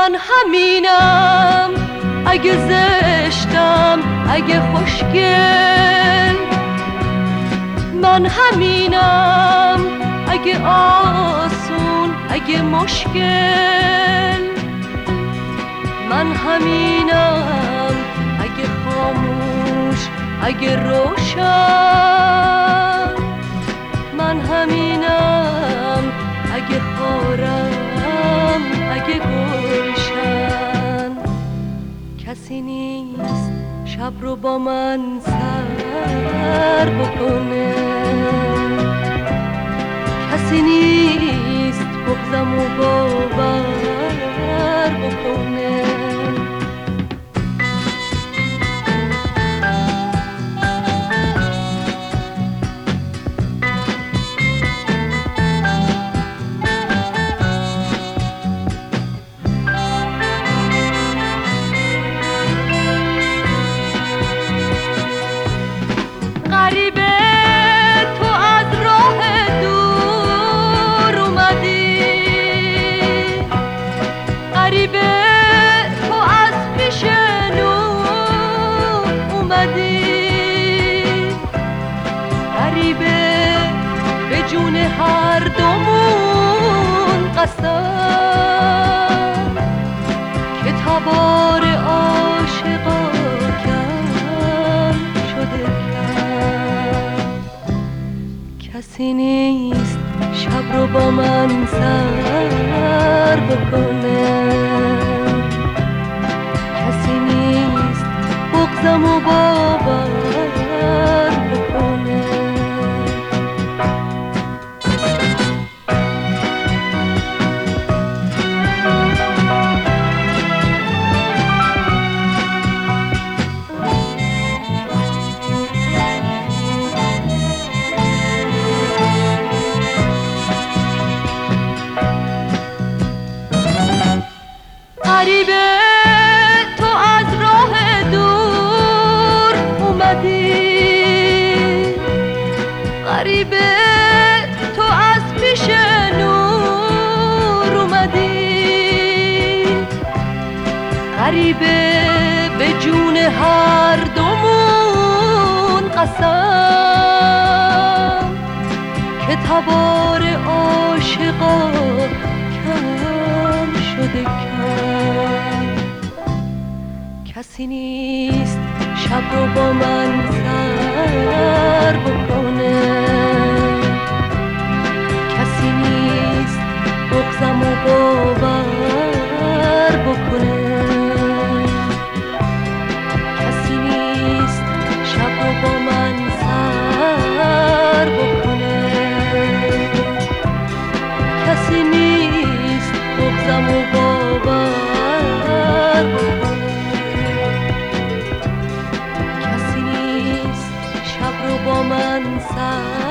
من همینم، اگه زشتم، اگه خوشگل. من همینم، اگه آسون، اگه مشکل. من همینم، اگه خاموش، اگه روشن. من همینم، اگه خارم، اگه گلشن. کسی نیست شب رو با من سر بکنه، کسی نیست بغضم و باور بکنه. غریبه تو از راه دور اومدی، غریبه تو از پیش نور اومدی، غریبه به جون هر دومون قسم که تبار عاشقا کم شده. کسی نیست شب رو با من سر بکنه، کسی نیست بغضم و باور بکنه. غریبه تو از راه دور اومدی، غریبه تو از پیش نور اومدی، غریبه به جون هر دومون قسم که تبار عاشقا کم شده کم. کسی نیست شب رو با من سر بکنه، کسی نیست بغضم و باور بکنه، کسی نیست شب رو با من سر بکنه، کسی نیست بغضم و باور بکنه، کسی نیست شب رو با من سر